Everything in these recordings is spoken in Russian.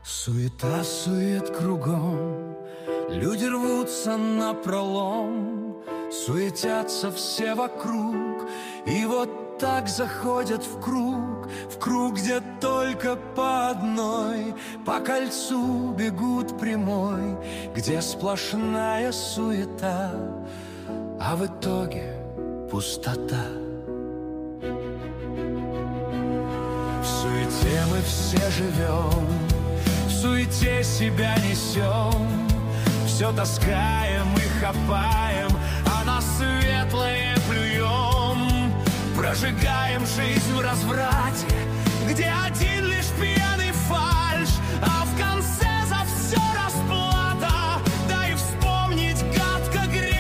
Суета, сует кругом, люди рвутся напролом, суетятся все вокруг, и вот так заходят в круг, где только по одной, по кольцу бегут прямой, где сплошная суета, а в итоге пустота. В суете мы все живем, в суете себя несем, все таскаем и хапаем, а на светлое плюем. Прожигаем жизнь в разврате, где один лишь пьяный фальшь, а в конце за все расплата, да и вспомнить гадко грязь.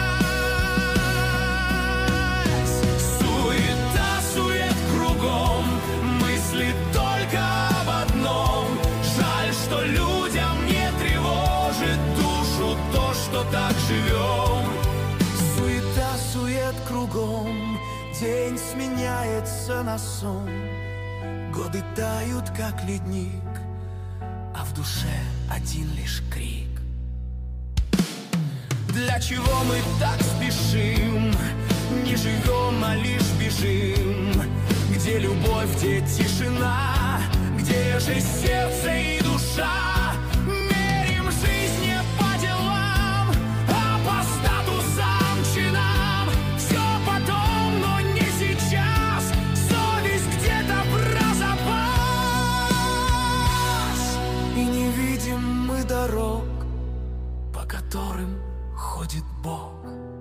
Суета, сует кругом, мысли только об одном. Жаль, что людям не тревожит душу то, что так живем. Суета, сует кругом, день сменяется на сон, годы тают, как ледник, а в душе один лишь крик. Для чего мы так спешим? Не живем, а лишь бежим. Где любовь, где тишина, где же сердце и душа? Мерим жизнь не по делам, а по статусам, чинам. Все потом, но не сейчас. Совесть где-то про запас. И не видим мы дорог, по которым ходит Бог.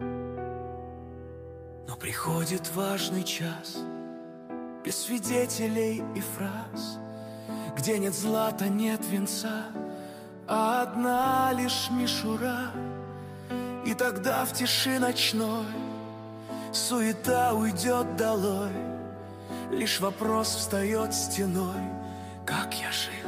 Но приходит важный час, без свидетелей и фраз, где нет злата, нет венца, а одна лишь мишура. И тогда в тиши ночной суета уйдет долой, лишь вопрос встает стеной: как я жил?